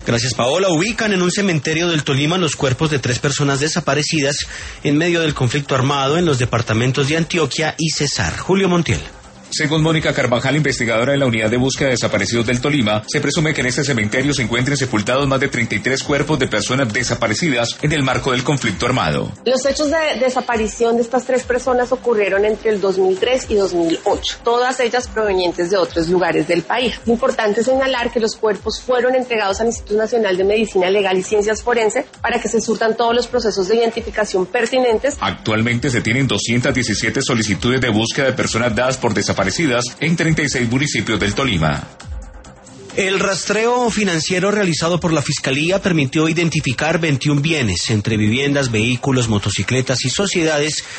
Gracias, Paola. Ubican en un cementerio del Tolima los cuerpos de 3 personas desaparecidas en medio del conflicto armado en los departamentos de Antioquia y Cesar. Julio Montiel. Según Mónica Carvajal, investigadora de la Unidad de Búsqueda de Desaparecidos del Tolima, se presume que en este cementerio se encuentren sepultados más de 33 cuerpos de personas desaparecidas en el marco del conflicto armado. Los hechos de desaparición de estas 3 personas ocurrieron entre el 2003 y 2008, todas ellas provenientes de otros lugares del país. Es importante señalar que los cuerpos fueron entregados al Instituto Nacional de Medicina Legal y Ciencias Forenses para que se surtan todos los procesos de identificación pertinentes. Actualmente se tienen 217 solicitudes de búsqueda de personas dadas por desaparecidas en 36 municipios del Tolima. El rastreo financiero realizado por la Fiscalía permitió identificar 21 bienes, entre viviendas, vehículos, motocicletas y sociedades,